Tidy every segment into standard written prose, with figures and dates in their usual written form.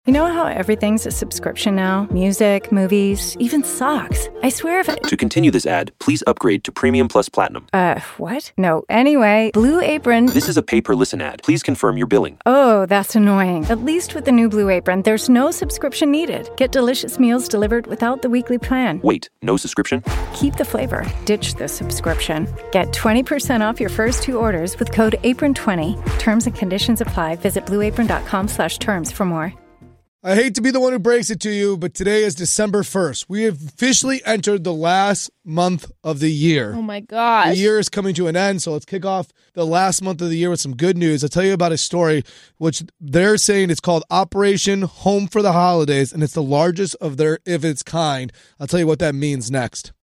You know how everything's a subscription now? Music, movies, even socks. I swear if To continue this ad, please upgrade to Premium Plus Platinum. What? No, anyway, Blue Apron... This is a pay-per-listen ad. Please confirm your billing. Oh, that's annoying. At least with the new Blue Apron, there's no subscription needed. Get delicious meals delivered without the weekly plan. Wait, no subscription? Keep the flavor. Ditch the subscription. Get 20% off your first 2 orders with code APRON20. Terms and conditions apply. Visit blueapron.com/terms for more. I hate to be the one who breaks it to you, but today is December 1st. We have officially entered the last month of the year. Oh, my gosh. The year is coming to an end, so let's kick off the last month of the year with some good news. I'll tell you about a story which they're saying it's called Operation Home for the Holidays, and it's the largest of its kind. I'll tell you what that means next.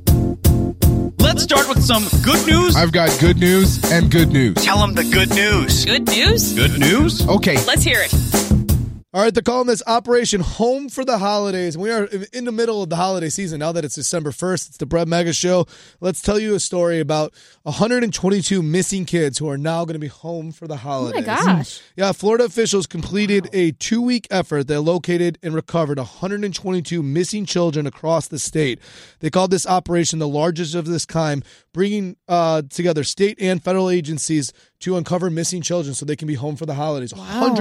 Let's start with some good news. I've got good news and good news. Tell them the good news. Good news? Good news? Okay. Let's hear it. All right, they're calling this Operation Home for the Holidays. We are in the middle of the holiday season now that it's December 1st. It's the Brett Mega Show. Let's tell you a story about 122 missing kids who are now going to be home for the holidays. Oh, my gosh. Yeah, Florida officials completed a 2-week effort. They located and recovered 122 missing children across the state. They called this operation the largest of this kind, bringing together state and federal agencies to uncover missing children so they can be home for the holidays. Wow.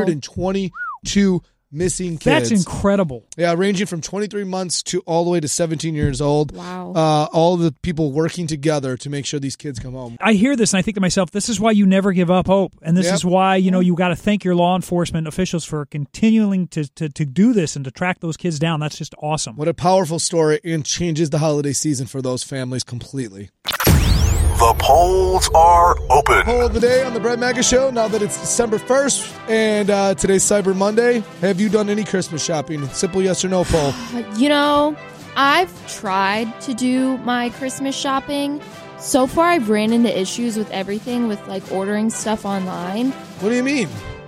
122 missing kids. That's incredible. Yeah, ranging from 23 months to all the way to 17 years old. Wow. All the people working together to make sure these kids come home. I hear this and I think to myself, this is why you never give up hope. And this is why, you got to thank your law enforcement officials for continuing to do this and to track those kids down. That's just awesome. What a powerful story, and changes the holiday season for those families completely. The polls are open. Poll of the day on the Brett Mega Show, now that it's December 1st and today's Cyber Monday. Have you done any Christmas shopping? Simple yes or no poll. I've tried to do my Christmas shopping. So far, I've ran into issues with everything with, ordering stuff online. What do you mean?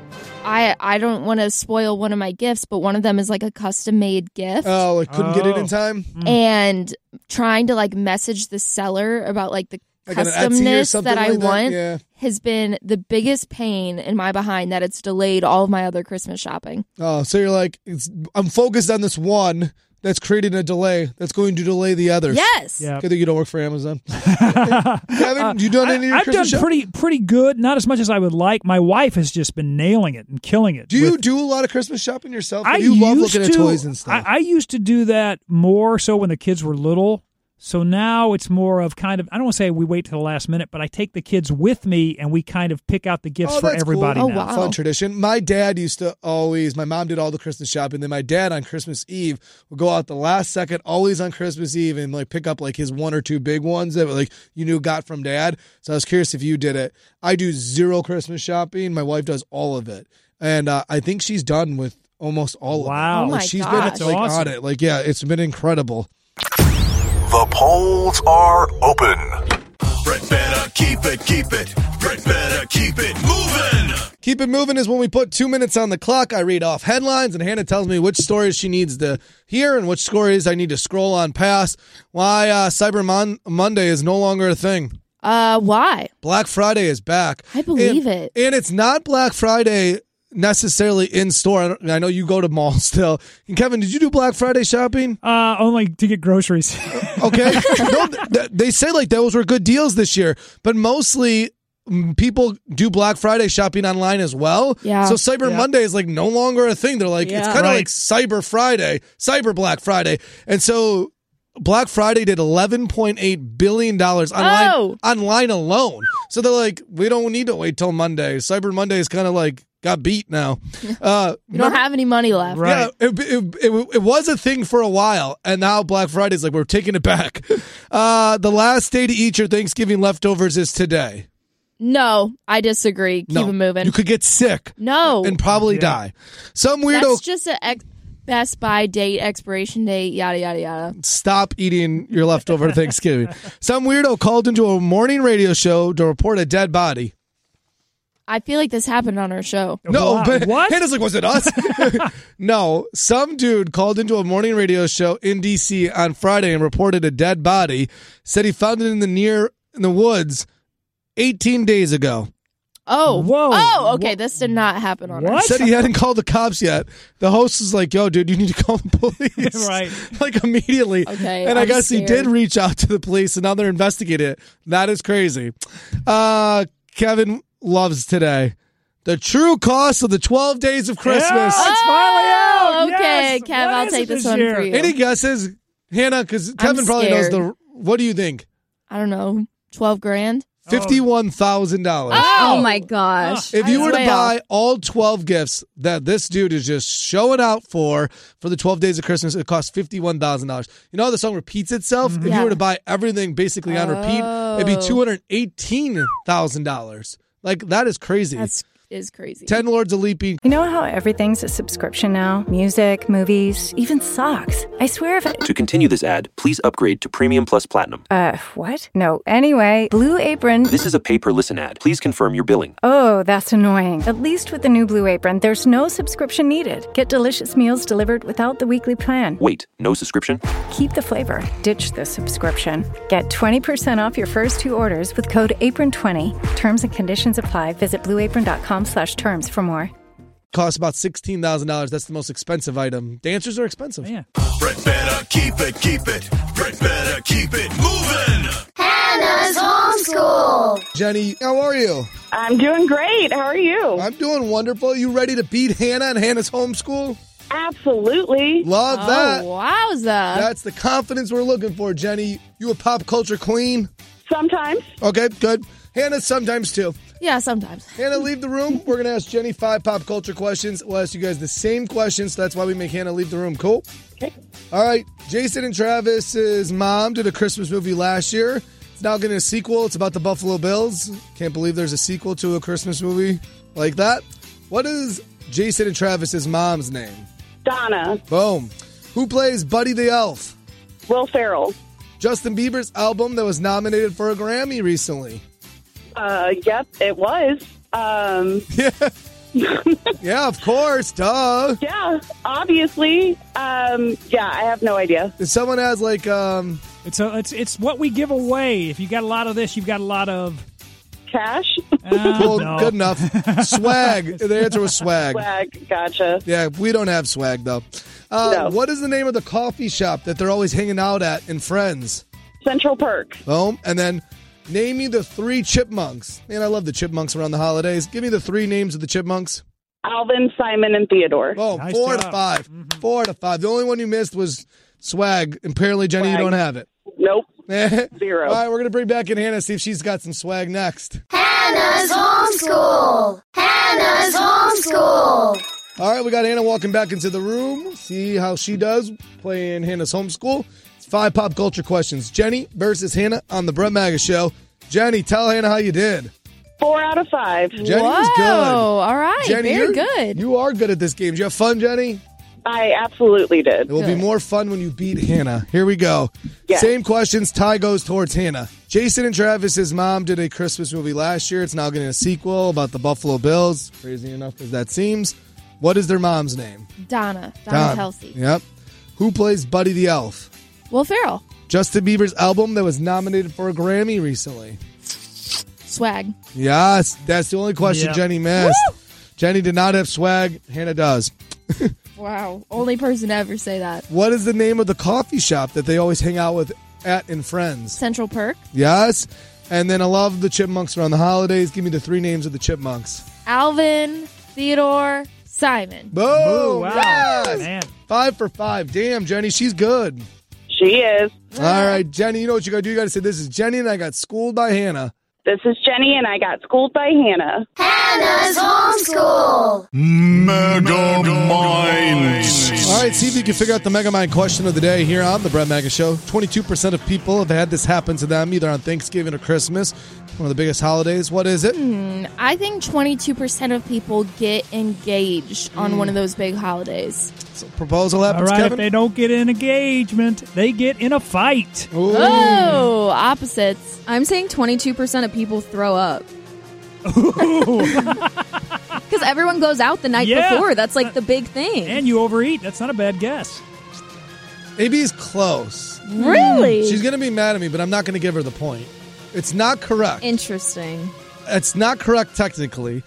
I don't want to spoil one of my gifts, but one of them is, a custom-made gift. Oh, couldn't get it in time? And trying to, message the seller about, the customness that I want has been the biggest pain in my behind, that it's delayed all of my other Christmas shopping. Oh, so you're I'm focused on this one that's creating a delay that's going to delay the others. Yes. Yeah. Good thing you don't work for Amazon. Kevin, you done any of your Christmas shopping? I've done pretty good, not as much as I would like. My wife has just been nailing it and killing it. Do you do a lot of Christmas shopping yourself? I you love looking at toys and stuff. I used to do that more so when the kids were little. So now it's more of I don't want to say we wait till the last minute, but I take the kids with me and we kind of pick out the gifts for everybody cool. now. Wow. Fun tradition. My dad used to my mom did all the Christmas shopping. Then my dad on Christmas Eve would go out the last second, always on Christmas Eve, and pick up his 1 or 2 big ones that got from dad. So I was curious if you did it. I do 0 Christmas shopping. My wife does all of it. And I think she's done with almost all of it. Wow. Oh my she's gosh. been on it. It's been incredible. The polls are open. Brett better keep it. Brett better keep it moving. Keep it moving is when we put 2 minutes on the clock. I read off headlines, and Hannah tells me which stories she needs to hear and which stories I need to scroll on past. Why Cyber Monday is no longer a thing. Why? Black Friday is back. I believe it. And it's not Black Friday necessarily in store. I know you go to malls still. And Kevin, did you do Black Friday shopping? Only to get groceries. Okay. They say those were good deals this year, but mostly people do Black Friday shopping online as well. Yeah. So Cyber Monday is no longer a thing. They're it's kind of like Cyber Friday, Cyber Black Friday. And so Black Friday did $11.8 billion online alone. So they're we don't need to wait till Monday. Cyber Monday is kind of got beat now. You don't have any money left. Right. Yeah, it was a thing for a while, and now Black Friday's we're taking it back. The last day to eat your Thanksgiving leftovers is today. No, I disagree. Keep it moving. You could get sick. No. And probably die. Some weirdo... That's just a Best by date, expiration date, yada, yada, yada. Stop eating your leftover Thanksgiving. Some weirdo called into a morning radio show to report a dead body. I feel like this happened on our show. No, but what? Hannah's was it us? No, some dude called into a morning radio show in D.C. on Friday and reported a dead body. Said he found it in the woods 18 days ago. Oh. Whoa. Oh, okay. This did not happen on What? Said he hadn't called the cops yet. The host was like, yo, dude, you need to call the police. Right. Like immediately. Okay, And I I'm guess he scared. did reach out to the police, and now they're investigating it. That is crazy. Kevin loves today. The true cost of the 12 days of Christmas. Yeah, it's finally out. Okay, Yes. Kev, What I'll is take it this this one year? for you. Any guesses? Hannah, because Kevin probably knows scared. what do you think? I don't know, 12 grand? $51,000. Oh my gosh. If you were to way buy all 12 gifts that this dude is just showing out for the 12 days of Christmas, it costs $51,000. You know how the song repeats itself? If you Yeah. were to buy everything basically on repeat, it'd be $218,000. Like, that is crazy. That is crazy. 10 Lords of Leaping. You know how everything's a subscription now? Music, movies, even socks. I swear if To continue this ad, please upgrade to Premium Plus Platinum. what? No. Anyway, Blue Apron. This is a pay-per-listen ad. Please confirm your billing. Oh, that's annoying. At least with the new Blue Apron, there's no subscription needed. Get delicious meals delivered without the weekly plan. Wait, no subscription? Keep the flavor. Ditch the subscription. Get 20% off your first 2 orders with code APRON20. Terms and conditions apply. Visit blueapron.com/terms for more. Costs about $16,000. That's the most expensive item. Dancers are expensive. Yeah. Brett better keep it. Brett better keep it moving. Hannah's homeschool. Jenny, how are you? I'm doing great. How are you? I'm doing wonderful. You ready to beat Hannah and Hannah's homeschool? Absolutely. Love that. Wowza. That's the confidence we're looking for, Jenny. You a pop culture queen? Sometimes. Okay, good. Hannah, sometimes too. Yeah, sometimes. Hannah, leave the room. We're going to ask Jenny 5 pop culture questions. We'll ask you guys the same questions, so that's why we make Hannah leave the room. Cool? Okay. All right. Jason and Travis's mom did a Christmas movie last year. It's now getting a sequel. It's about the Buffalo Bills. Can't believe there's a sequel to a Christmas movie like that. What is Jason and Travis's mom's name? Donna. Boom. Who plays Buddy the Elf? Will Ferrell. Justin Bieber's album that was nominated for a Grammy recently. Yep, it was. Yeah, of course. Duh. Yeah, obviously. Yeah, I have no idea. If someone has like It's what we give away. If you got a lot of this, you've got a lot of Cash? Well, no. good enough. Swag. The answer was swag. Swag, gotcha. Yeah, we don't have swag though. No. What is the name of the coffee shop that they're always hanging out at in Friends? Central Perk. Boom. And then name me the 3 chipmunks. Man, I love the chipmunks around the holidays. Give me the 3 names of the chipmunks. Alvin, Simon, and Theodore. Oh, Nice 4 job. to 5. 4 to 5. The only one you missed was swag. Apparently, Jenny, you Swag. don't have it. Nope. 0. All right, we're going to bring back in Hannah, see if she's got some swag next. Hannah's homeschool. Hannah's homeschool. All right, we got Hannah walking back into the room. See how she does playing Hannah's homeschool. It's 5 pop culture questions. Jenny versus Hannah on the Brett Maga Show. Jenny, tell Hannah how you did. 4 out of 5. Jenny Whoa, was good. all right. Jenny, Very you're- good. You are good at this game. Did you have fun, Jenny? I absolutely did. It will be more fun when you beat Hannah. Here we go. Yes. Same questions. Tie goes towards Hannah. Jason and Travis's mom did a Christmas movie last year. It's now getting a sequel about the Buffalo Bills. Crazy enough as that seems. What is their mom's name? Donna Don. Kelsey. Yep. Who plays Buddy the Elf? Will Ferrell. Justin Bieber's album that was nominated for a Grammy recently. Swag. Yes, that's the only question Yep. Jenny missed. Jenny did not have swag. Hannah does. Wow. Only person to ever say that. What is the name of the coffee shop that they always hang out with at in Friends? Central Perk. Yes. And then I love the chipmunks around the holidays. Give me the 3 names of the chipmunks. Alvin, Theodore, Simon. Boom. Ooh, wow. Yes. Man. 5 for 5. Damn, Jenny, she's good. She is. All right, Jenny, you know what you got to do? You got to say, this is Jenny and I got schooled by Hannah. This is Jenny, and I got schooled by Hannah. Hannah's homeschool. Mega Minds. All right, see if you can figure out the Mega Mind question of the day here on the Brett Maga Show. 22% of people have had this happen to them, either on Thanksgiving or Christmas, one of the biggest holidays. What is it? I think 22% of people get engaged on one of those big holidays. So proposal All happens, right, if Kevin? they don't get an engagement, they get in a fight. Ooh. Oh, opposites. I'm saying 22% of people throw up. Because everyone goes out the night Yeah. before. That's like the big thing. And you overeat. That's not a bad guess. AB's close. Really? She's going to be mad at me, but I'm not going to give her the point. It's not correct. Interesting. it's not correct technically.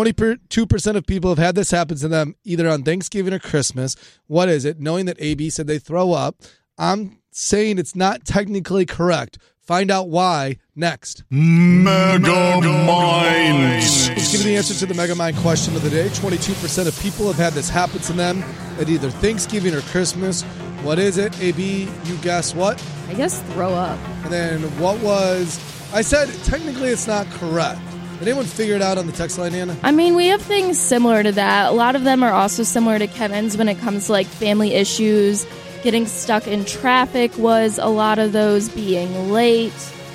22% of people have had this happen to them either on Thanksgiving or Christmas. What is it? Knowing that AB said they throw up, I'm saying it's not technically correct. Find out why next. Mega Minds. Let's give you the answer to the Mega Mind question of the day. 22% of people have had this happen to them at either Thanksgiving or Christmas. What is it? AB, you guess what? I guess throw up. And then what was... I said technically it's not correct. Did anyone figure it out on the text line, Anna? I mean, we have things similar to that. A lot of them are also similar to Kevin's when it comes to like family issues. Getting stuck in traffic was a lot of those, being late.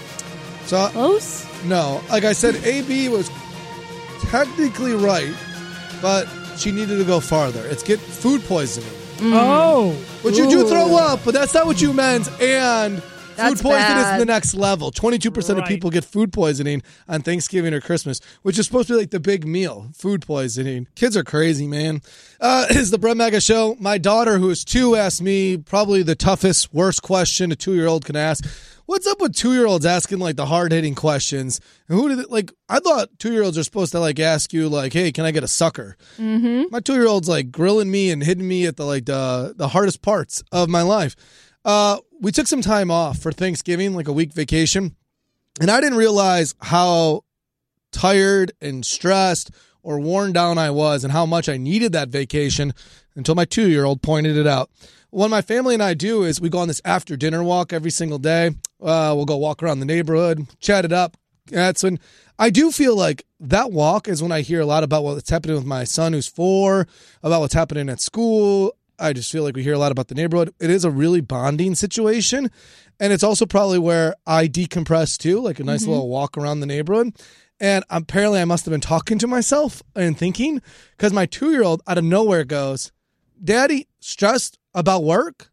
So close? No. Like I said, AB was technically right, but she needed to go farther. It's get food poisoning. Oh. Which you do throw up, but that's not what you meant. And That's food poisoning bad. is the next level. 22% of people get food poisoning on Thanksgiving or Christmas, which is supposed to be like the big meal. Food poisoning. Kids are crazy, man. It's the Brett Mega Show. My daughter, who is 2, asked me probably the toughest, worst question a 2-year-old can ask. What's up with 2-year-olds asking like the hard-hitting questions? And who did it, like? I thought 2-year-olds are supposed to like ask you like, "Hey, can I get a sucker?" Mm-hmm. My 2-year-old's like grilling me and hitting me at the hardest parts of my life. We took some time off for Thanksgiving, like a week vacation, and I didn't realize how tired and stressed or worn down I was and how much I needed that vacation until my 2-year-old pointed it out. What my family and I do is we go on this after dinner walk every single day. We'll go walk around the neighborhood, chat it up. That's when I do feel like that walk is when I hear a lot about what's happening with my son who's 4, about what's happening at school. I just feel like we hear a lot about the neighborhood. It is a really bonding situation. And it's also probably where I decompress too, like a nice little walk around the neighborhood. And apparently I must have been talking to myself and thinking, because my 2-year-old out of nowhere goes, "Daddy, stressed about work?"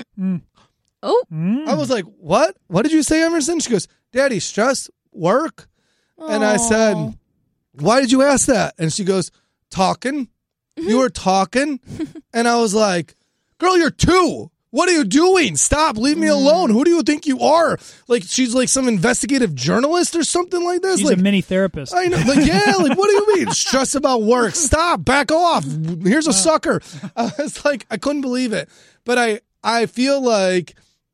Oh. I was like, what? What did you say, Emerson? She goes, "Daddy, stressed work?" And I said, "Why did you ask that?" And she goes, "Talking. You were talking." And I was like, "Girl, you're 2. What are you doing? Stop. Leave me alone. Who do you think you are?" Like, she's like some investigative journalist or something like this. She's like a mini therapist. I know. Like, yeah, like, what do you mean? Stress about work. Stop. Back off. Here's a sucker. I was like, I couldn't believe it. But I feel like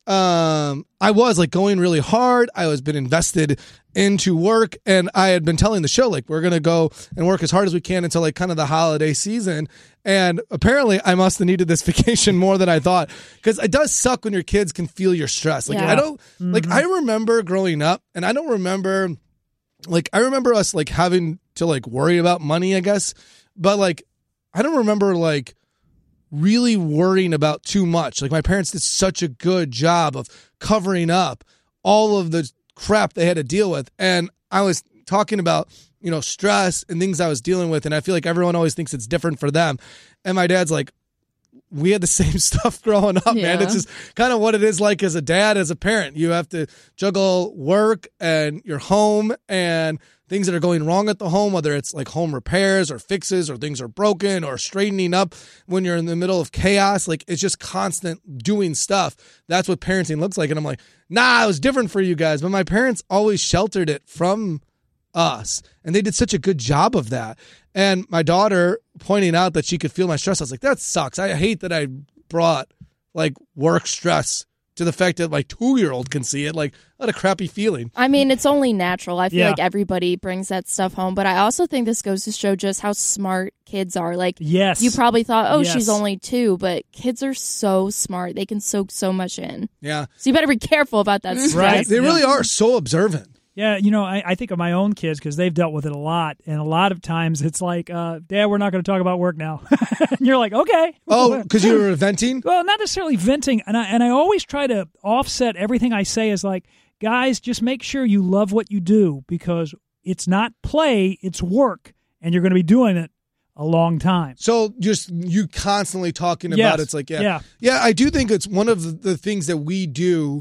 I was like going really hard. I was been invested into work, and I had been telling the show like we're gonna go and work as hard as we can until like kind of the holiday season. And apparently I must have needed this vacation more than I thought, because it does suck when your kids can feel your stress. Like I don't like, I remember growing up, and I don't remember like, I remember us like having to like worry about money, I guess, but like I don't remember like really worrying about too much. Like my parents did such a good job of covering up all of the crap they had to deal with. And I was talking about, you know, stress and things I was dealing with. And I feel like everyone always thinks it's different for them. And my dad's like, we had the same stuff growing up, man. It's just kind of what it is like as a dad, as a parent. You have to juggle work and your home and things that are going wrong at the home, whether it's like home repairs or fixes or things are broken or straightening up when you're in the middle of chaos. Like, it's just constant doing stuff. That's what parenting looks like. And I'm like, nah, it was different for you guys. But my parents always sheltered it from us, and they did such a good job of that. And my daughter pointing out that she could feel my stress, I was like, that sucks. I hate that I brought like work stress to the fact that my 2-year-old can see it. Like, what a crappy feeling. I mean, it's only natural. I feel like everybody brings that stuff home. But I also think this goes to show just how smart kids are. Like, you probably thought, oh, she's only 2, but kids are so smart. They can soak so much in. Yeah. So you better be careful about that stress. Right. They really are so observant. Yeah, you know, I think of my own kids because they've dealt with it a lot. And a lot of times it's like, Dad, we're not going to talk about work now. And you're like, okay. Oh, because you were venting? Well, not necessarily venting. And I always try to offset everything I say as like, guys, just make sure you love what you do, because it's not play, it's work. And you're going to be doing it a long time. So just you constantly talking about it's like, yeah, I do think it's one of the things that we do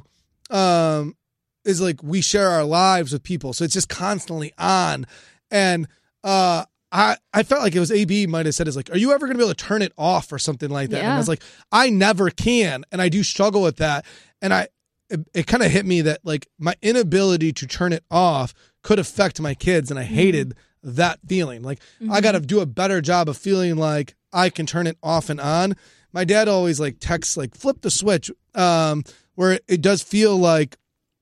is like we share our lives with people. So it's just constantly on. And I felt like it was AB might have said, is like, are you ever going to be able to turn it off or something like that? And I was like, I never can. And I do struggle with that. And it kind of hit me that like my inability to turn it off could affect my kids, and I hated that feeling. Like, I got to do a better job of feeling like I can turn it off and on. My dad always like texts like flip the switch, where it does feel like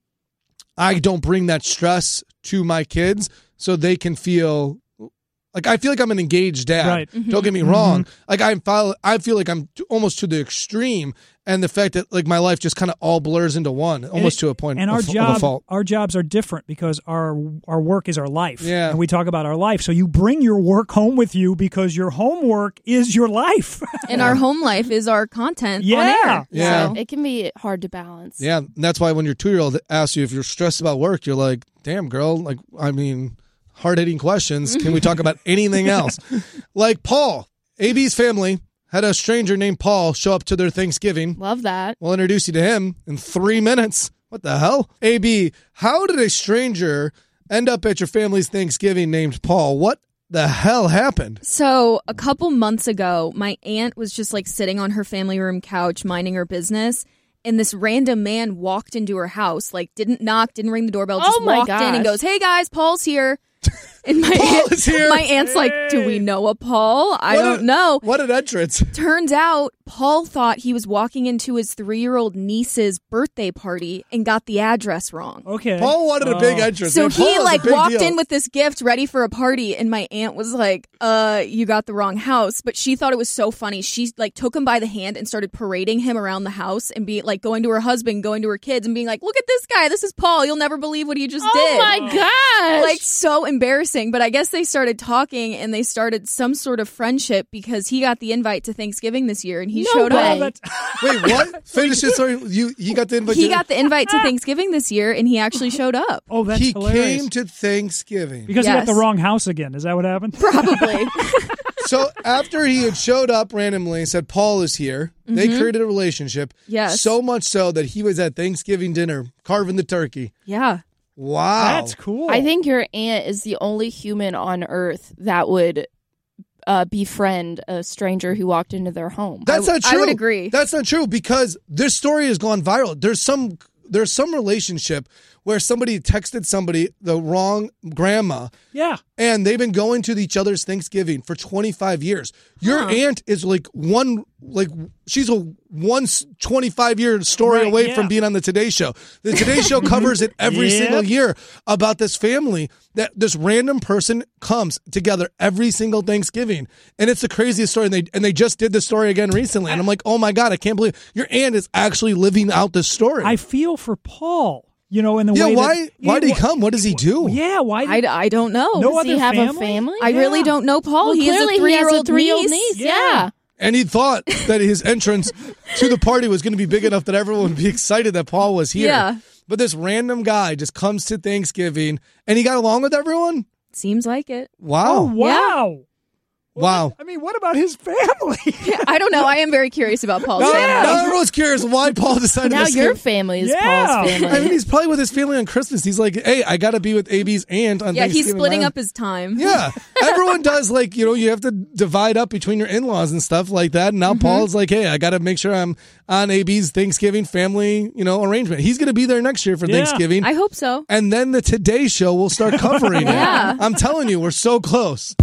I don't bring that stress to my kids so they can feel like I feel like I'm an engaged dad. Right. Don't get me wrong. Like I feel like I'm almost to the extreme, and the fact that like my life just kind of all blurs into one, almost to a point. And of a fault. Our jobs are different because our work is our life. Yeah. And we talk about our life. So you bring your work home with you because your homework is your life. And our home life is our content on air. Yeah. So it can be hard to balance. Yeah. And that's why when your 2-year-old asks you if you're stressed about work, you're like, damn, girl. Like, I mean, hard-hitting questions. Can we talk about anything else? Like Paul, AB's family had a stranger named Paul show up to their Thanksgiving. Love that. We'll introduce you to him in 3 minutes. What the hell? AB, how did a stranger end up at your family's Thanksgiving named Paul? What the hell happened? So a couple months ago, my aunt was just like sitting on her family room couch minding her business. And this random man walked into her house, like didn't knock, didn't ring the doorbell, just walked in and goes, "Hey guys, Paul's here." And my aunt's like, "Do we know a Paul? I don't know." What an entrance. Turns out Paul thought he was walking into his 3-year-old niece's birthday party and got the address wrong. Okay. Paul wanted a big entrance. So Man, he Paul like is a big walked deal. in with this gift ready for a party, and my aunt was like, you got the wrong house. But she thought it was so funny. She like took him by the hand and started parading him around the house and be like going to her husband, going to her kids and being like, "Look at this guy. This is Paul. You'll never believe what he just did." Oh my gosh. Like so embarrassing. But I guess they started talking and they started some sort of friendship because he got the invite to Thanksgiving this year and he showed up. Wait, what? Finish this story. He got the invite. He got the invite to Thanksgiving this year and he actually showed up. Oh, that's he hilarious. came to Thanksgiving. Because he got the wrong house again. Is that what happened? Probably. So after he had showed up randomly and said, Paul is here, they created a relationship. Yes. So much so that he was at Thanksgiving dinner carving the turkey. Yeah. Wow. That's cool. I think your aunt is the only human on earth that would befriend a stranger who walked into their home. That's not true. I would agree. That's not true because this story has gone viral. There's some relationship where somebody texted somebody the wrong grandma. Yeah. And they've been going to each other's Thanksgiving for 25 years. Your aunt is she's a 25-year story away from being on the Today Show. The Today Show covers it every single year about this family that this random person comes together every single Thanksgiving. And it's the craziest story. And they just did this story again recently. And I'm like, oh my God, I can't believe your aunt is actually living out this story. I feel for Paul. You know, in the way why did he come? What does he do? Yeah, why? I don't know. Does he have a family? I really don't know Paul. Well, he has a clearly 3-year-old niece. Yeah. And he thought that his entrance to the party was going to be big enough that everyone would be excited that Paul was here. Yeah. But this random guy just comes to Thanksgiving, and he got along with everyone? Seems like it. Wow. Oh, wow. Wow. I mean, what about his family? I don't know. I am very curious about Paul's family. Now everyone's curious why Paul decided Now to your family is Paul's family. I mean, he's probably with his family on Christmas. He's like, hey, I got to be with AB's aunt on Yeah, Thanksgiving. he's splitting up his time. Yeah. Everyone does, like, you know, you have to divide up between your in-laws and stuff like that. And now Paul's like, hey, I got to make sure I'm on AB's Thanksgiving family, you know, arrangement. He's going to be there next year for Thanksgiving. I hope so. And then the Today Show will start covering it. Yeah. I'm telling you, we're so close.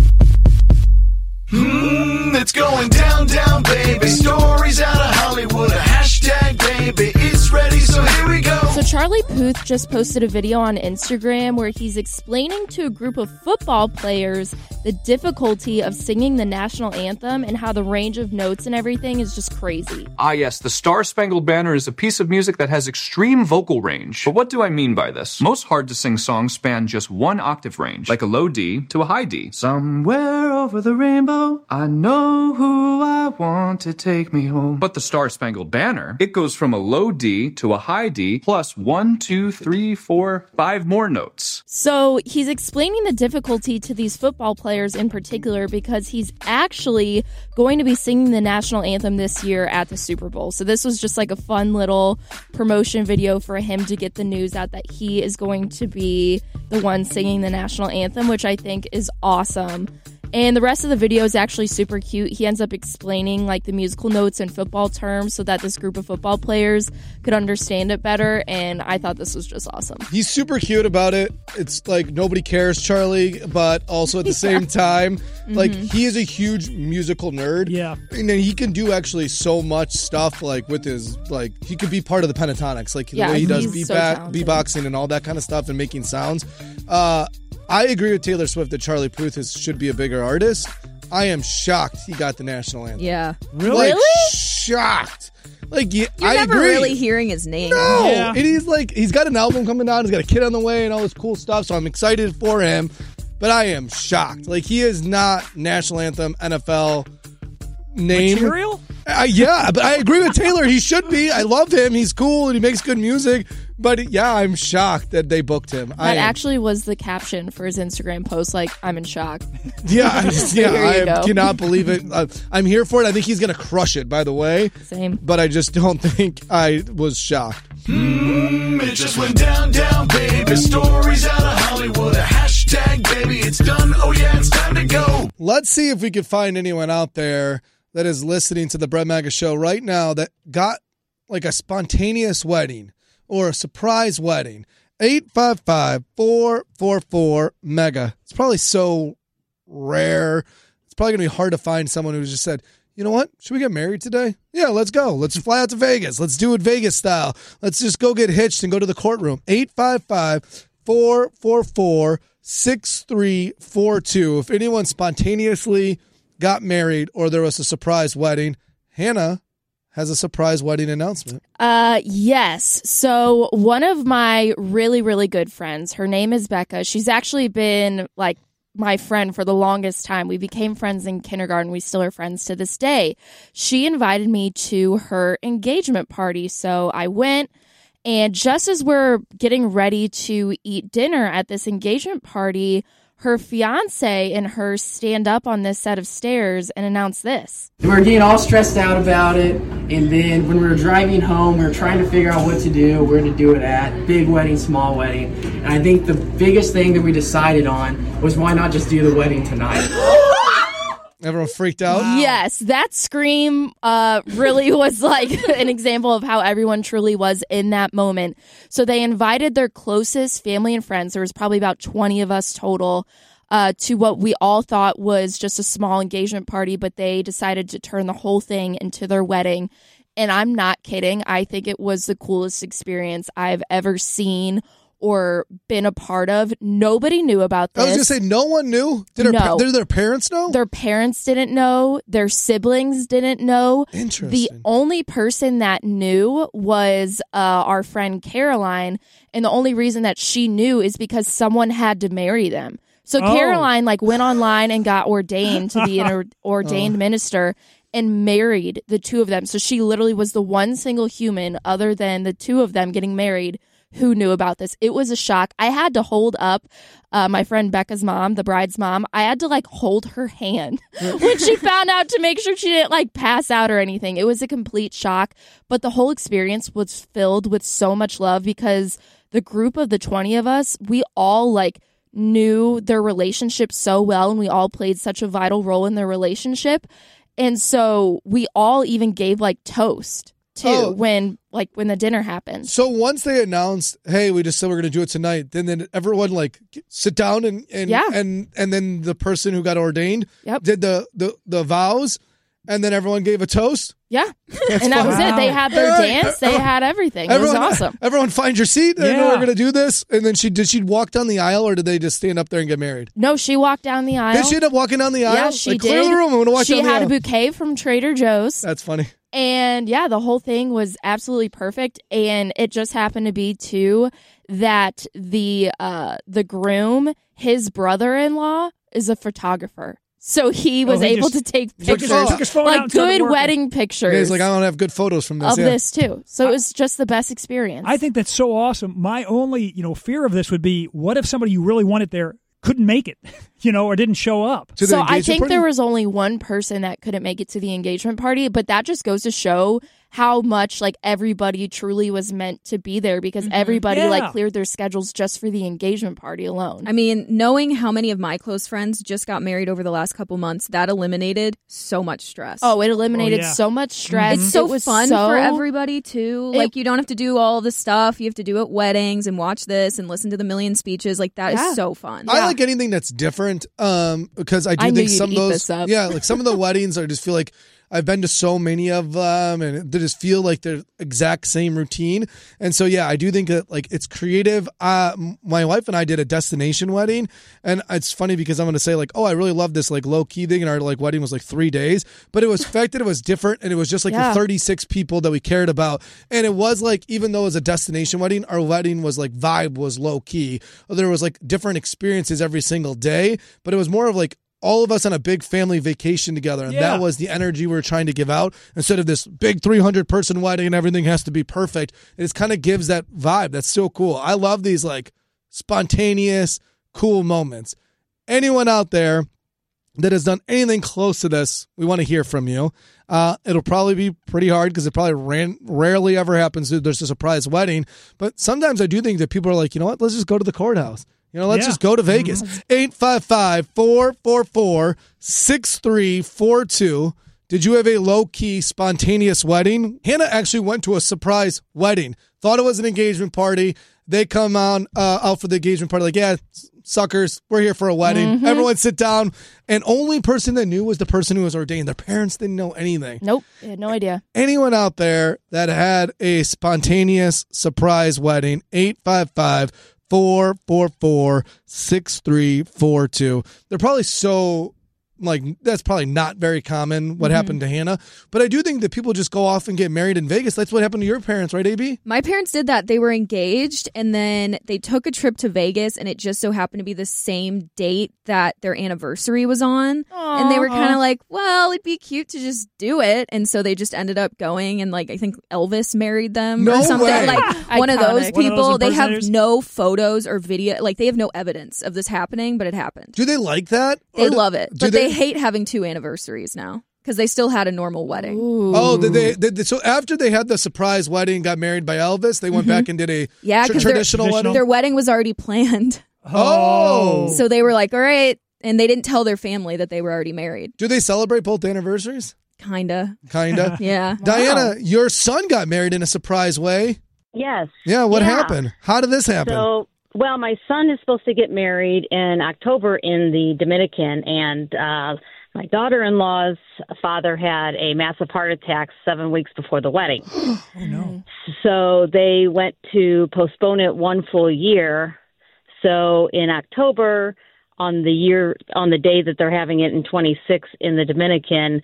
It's going down, down, baby. Stories out of Hollywood. A hashtag, baby. It's ready, so here we go. So Charlie Puth just posted a video on Instagram where he's explaining to a group of football players the difficulty of singing the national anthem and how the range of notes and everything is just crazy. Ah, yes, the Star-Spangled Banner is a piece of music that has extreme vocal range. But what do I mean by this? Most hard-to-sing songs span just one octave range, like a low D to a high D. Somewhere over the rainbow, I know who I want to take me home. But the Star-Spangled Banner, it goes from a low D to a high D, plus 1, 2, 3, 4, 5 more notes. So he's explaining the difficulty to these football players in particular because he's actually going to be singing the national anthem this year at the Super Bowl. So this was just like a fun little promotion video for him to get the news out that he is going to be the one singing the national anthem, which I think is awesome. And the rest of the video is actually super cute. He ends up explaining like the musical notes in football terms so that this group of football players could understand it better. And I thought this was just awesome. He's super cute about it. It's like nobody cares, Charlie, but also at the same time, like he is a huge musical nerd. Yeah. And then he can do actually so much stuff like with his, like he could be part of the Pentatonics, like the way he does beatboxing and all that kind of stuff and making sounds. I agree with Taylor Swift that Charlie Puth should be a bigger artist. I am shocked he got the national anthem. Yeah. Really? Shocked. Like, You're never really hearing his name. No. Yeah. And he's got an album coming out. He's got a kid on the way and all this cool stuff. So I'm excited for him. But I am shocked. Like, he is not national anthem NFL name. Material? Yeah, but I agree with Taylor. He should be. I love him. He's cool and he makes good music. But yeah, I'm shocked that they booked him. That actually was the caption for his Instagram post. Like, I'm in shock. Yeah, I cannot believe it. I'm here for it. I think he's going to crush it, by the way. Same. But I just don't think I was shocked. It just went down, baby. Stories out of Hollywood. A hashtag, baby. It's done. Oh, yeah, it's time to go. Let's see if we can find anyone out there that is listening to the Brett Maga Show right now that got like a spontaneous wedding or a surprise wedding. 855-444-MEGA. It's probably so rare. It's probably going to be hard to find someone who just said, you know what? Should we get married today? Yeah, let's go. Let's fly out to Vegas. Let's do it Vegas style. Let's just go get hitched and go to the courtroom. 855-444-6342. If anyone spontaneously got married or there was a surprise wedding, Hannah has a surprise wedding announcement. Yes. So one of my really, really good friends, her name is Becca. She's actually been like my friend for the longest time. We became friends in kindergarten. We still are friends to this day. She invited me to her engagement party. So I went, and just as we're getting ready to eat dinner at this engagement party, her fiance and her stand up on this set of stairs and announce this. We were getting all stressed out about it, and then when we were driving home, we were trying to figure out what to do, where to do it at, big wedding, small wedding. And I think the biggest thing that we decided on was why not just do the wedding tonight. Everyone freaked out? Wow. Yes, that scream really was like an example of how everyone truly was in that moment. So they invited their closest family and friends. There was probably about 20 of us total to what we all thought was just a small engagement party, but they decided to turn the whole thing into their wedding. And I'm not kidding. I think it was the coolest experience I've ever seen or been a part of. Nobody knew about this. I was going to say, no one knew? Did their parents know? Their parents didn't know. Their siblings didn't know. Interesting. The only person that knew was our friend Caroline, and the only reason that she knew is because someone had to marry them. So Caroline went online and got ordained to be an ordained minister and married the two of them. So she literally was the one single human other than the two of them getting married who knew about this. It was a shock. I had to hold up my friend Becca's mom, the bride's mom. I had to hold her hand when she found out to make sure she didn't pass out or anything. It was a complete shock, but the whole experience was filled with so much love because the group of the 20 of us, we all knew their relationship so well, and we all played such a vital role in their relationship. And so we all even gave toast too when the dinner happened. So once they announced, hey, we just said we're going to do it tonight, then everyone sit down and then the person who got ordained did the vows, and then everyone gave a toast. Yeah, and that was it. They had their dance. They had everything. It was awesome. Everyone find your seat. Yeah. We're going to do this. And then did she walk down the aisle, or did they just stand up there and get married? No, she walked down the aisle. Did she end up walking down the aisle? Yeah, she did. Clear the room. I'm going to walk down the aisle. She had a bouquet from Trader Joe's. That's funny. And yeah, the whole thing was absolutely perfect. And it just happened to be too that the groom, his brother-in-law, is a photographer. So he was able to take pictures, good wedding pictures. Yeah, he's I don't have good photos from this. Of this too. So it was just the best experience. I think that's so awesome. My only, fear of this would be, what if somebody you really wanted there couldn't make it, or didn't show up? So I think there was only one person that couldn't make it to the engagement party, but that just goes to show how much like everybody truly was meant to be there, because everybody like cleared their schedules just for the engagement party alone. I mean, knowing how many of my close friends just got married over the last couple months, that eliminated so much stress. Oh, it eliminated so much stress. It's so fun for everybody too. Like, you don't have to do all the stuff you have to do at weddings and watch this and listen to the million speeches. Like, that is so fun. I like anything that's different, because I think some of those, like some of the weddings, I just feel like I've been to so many of them, and they just feel like they're exact same routine. And so, I do think that like it's creative. My wife and I did a destination wedding, and it's funny because I'm going to say like, oh, I really love this like low key thing, and our like wedding was like 3 days, but it was fact that it was different, and it was just like the 36 people that we cared about, and it was like, even though it was a destination wedding, our wedding was like vibe was low key. There was like different experiences every single day, but it was more of like all of us on a big family vacation together. And that was the energy we were trying to give out. Instead of this big 300-person wedding and everything has to be perfect, it just kind of gives that vibe. That's so cool. I love these like spontaneous, cool moments. Anyone out there that has done anything close to this, we want to hear from you. It'll probably be pretty hard because it probably rarely ever happens. There's a surprise wedding. But sometimes I do think that people are like, you know what, let's just go to the courthouse. Let's just go to Vegas. 855-444-6342. Did you have a low-key, spontaneous wedding? Hannah actually went to a surprise wedding. Thought it was an engagement party. They come out for the engagement party like, suckers, we're here for a wedding. Everyone sit down. And only person that knew was the person who was ordained. Their parents didn't know anything. Nope. They had no idea. Anyone out there that had a spontaneous surprise wedding, 855-444-6342. They're probably so, like, that's probably not very common what happened to Hannah. But I do think that people just go off and get married in Vegas. That's what happened to your parents, right, AB? My parents did that. They were engaged, and then they took a trip to Vegas, and it just so happened to be the same date that their anniversary was on. Aww. And they were kind of like, well, it'd be cute to just do it. And so they just ended up going, and like I think Elvis married them or something. Way. Like one of those people. They have no photos or video. Like they have no evidence of this happening, but it happened. Do they like that? They love it. But they hate having 2 anniversaries now because they still had a normal wedding. Ooh. Oh, so after they had the surprise wedding, got married by Elvis, they went back and did a traditional wedding? Their wedding was already planned. Oh. So they were like, all right. And they didn't tell their family that they were already married. Do they celebrate both anniversaries? Kinda. Diana, Yeah. your son got married in a surprise way. Yes. Yeah, what happened? How did this happen? So, well, my son is supposed to get married in October in the Dominican, and my daughter-in-law's father had a massive heart attack 7 weeks before the wedding. Oh, no. So they went to postpone it 1 full year. So in October, on the day that they're having it in 26 in the Dominican,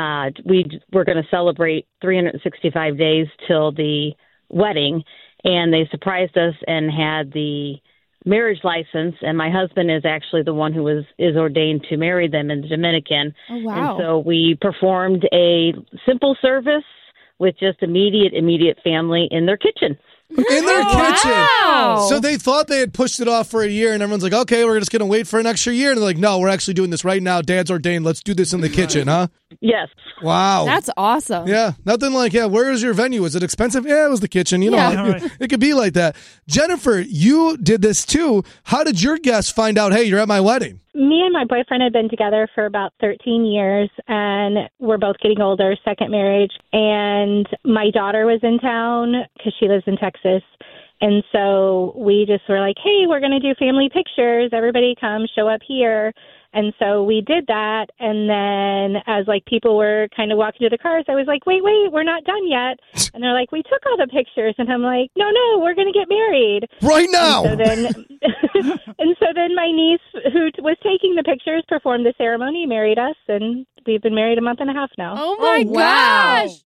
we're going to celebrate 365 days till the wedding, and they surprised us and had the marriage license, and my husband is actually the one who is ordained to marry them in the Dominican. Oh, wow. And so we performed a simple service with just immediate family in their kitchen. In their kitchen. Wow. So they thought they had pushed it off for a year, and everyone's like, okay, we're just going to wait for an extra year. And they're like, no, we're actually doing this right now. Dad's ordained. Let's do this in the kitchen, huh? Yes. Wow. That's awesome. Yeah. Nothing like, where is your venue? Was it expensive? Yeah, it was the kitchen. You know, it could be like that. Jennifer, you did this too. How did your guests find out, hey, you're at my wedding? Me and my boyfriend had been together for about 13 years, and we're both getting older, second marriage. And my daughter was in town because she lives in Texas. And so we just were like, hey, we're going to do family pictures. Everybody come, show up here. And so we did that. And then as like people were kind of walking to the cars, I was like, wait, we're not done yet. And they're like, we took all the pictures. And I'm like, no, we're going to get married right now. And so then my niece, who was taking the pictures, performed the ceremony, married us, and we've been married a month and a half now. Oh my gosh.